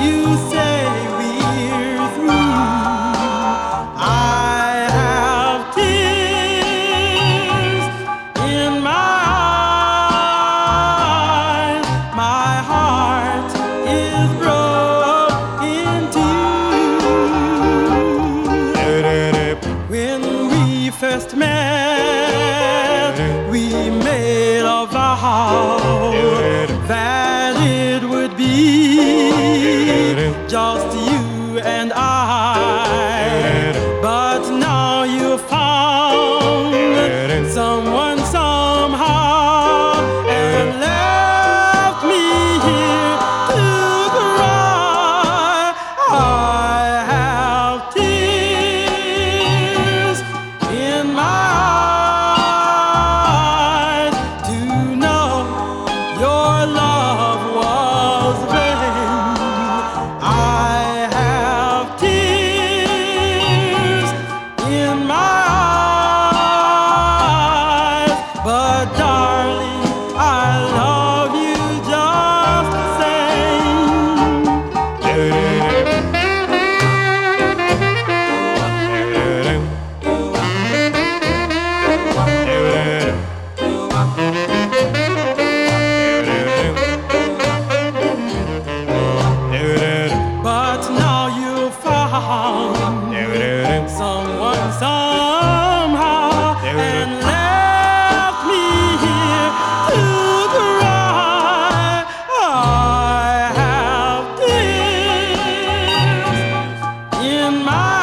you say we're through, I have tears in my eyes. My heart is broken too. When we first met, we made a vow that it would be just you and I. But now you found someone somehow and left me here to cry. I have tears in my eyes to know your love was vain. I have tears in my eyes, but darling, I love you just the But now you found someone somehow and left me here to cry. I have tears in my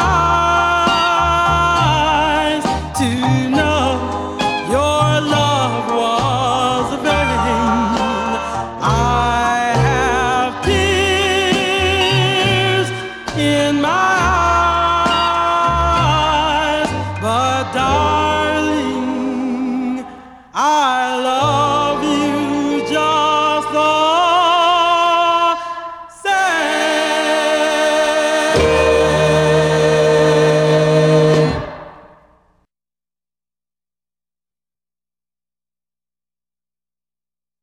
eyes to know your love was vain. I have tears in my eyes, but darling,